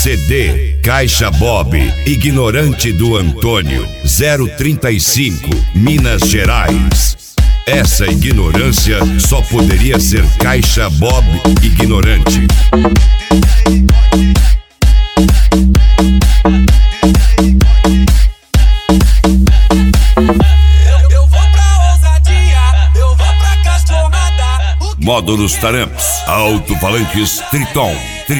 CD Caixa Bob, Ignorante do Antônio, 035, Minas Gerais. Essa ignorância só poderia ser Caixa Bob Ignorante. Eu vou pra ousadia, eu vou pra cachorrada. Módulos Taramps, alto-falanques Triton.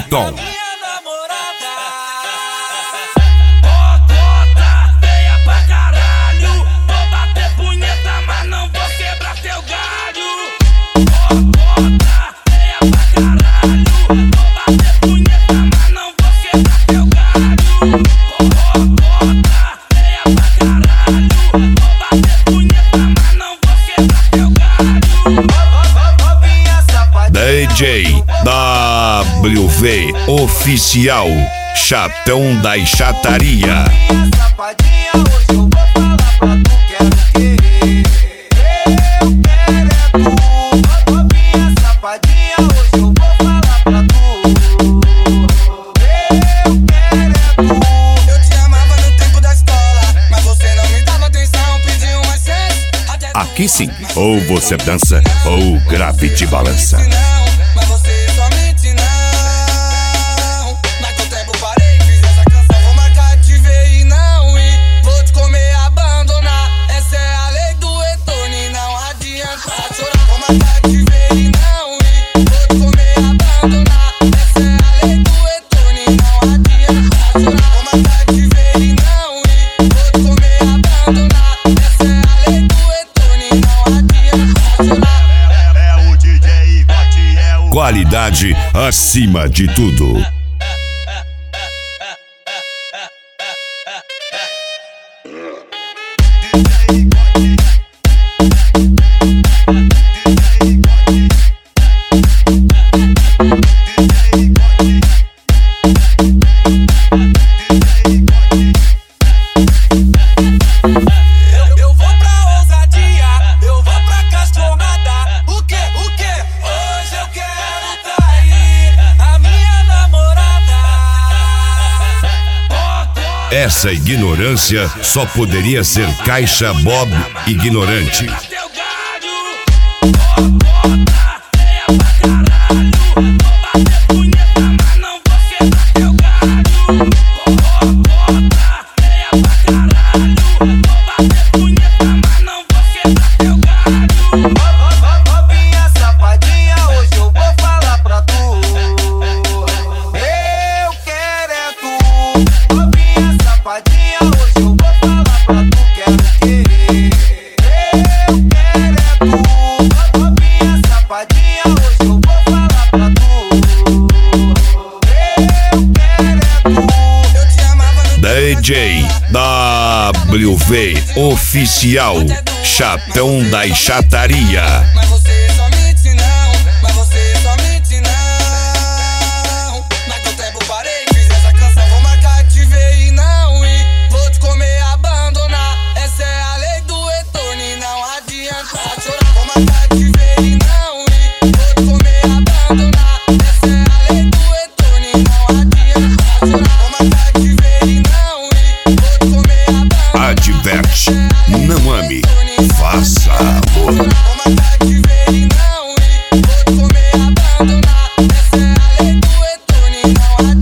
DJ WV Oficial, Chatão da Chataria. Safadinha, hoje eu vou falar pra tu, quero querer. Eu quero é tu. Novinha safadinha, hoje eu vou falar pra tu. Eu quero é tu. Eu te amava no tempo da escola, mas você não me dava atenção, pediu umas seis. Aqui sim, ou você dança ou grave te balança. Mas você só mente não. Mas com o tempo parei, fiz essa canção, vou marcar, te ver e não ir. Vou te comer, abandonar. Essa é a lei do retorno e não adianta chorar. Vou marcar, te ver e não ir. Vou te comer, abandonar. Essa é a lei do retorno e não adianta chorar. Vou marcar, te ver e não ir. Vou te comer, abandonar. Essa é a lei do retorno e não adianta chorar. Qualidade acima de tudo. Eu vou pra ousadia, eu vou pra cachorrada. O quê? Hoje eu quero trair a minha namorada. Essa ignorância só poderia ser Caixa Bob Ignorante. Teu galho, bota, feia pra caralho. Vou bater punheta, mas não vou quebrar teu galho. Bota, feia pra caralho. Vou bater punheta, mas não vou quebrar teu galho. Novinha safadinha, hoje eu vou falar pra tu. Eu quero é tu. Novinha safadinha, hoje eu vou falar pra tu, quero querer. Eu quero é tu. Novinha safadinha, hoje eu vou falar pra tu. Eu quero é tu. Eu te amava no DJ WV Oficial, Chatão da Chataria. Mas você só mente não, mas você só mente não. Mas com o tempo parei, fiz essa canção, vou marcar, te ver e não ir. Vou te comer, abandonar. Essa é a lei do retorno e não adianta chorar. Vou marcar, te ver e não ir. Vou te comer, abandonar. Essa é a lei do retorno e não adianta chorar. Vou marcar, te ver e não ir. Vou te comer, abandonar. Adverte, não ame, faça amor. Vou marcar, te ver e não ir. Vou te comer, abandonar. Essa é a lei do retorno e não adianta.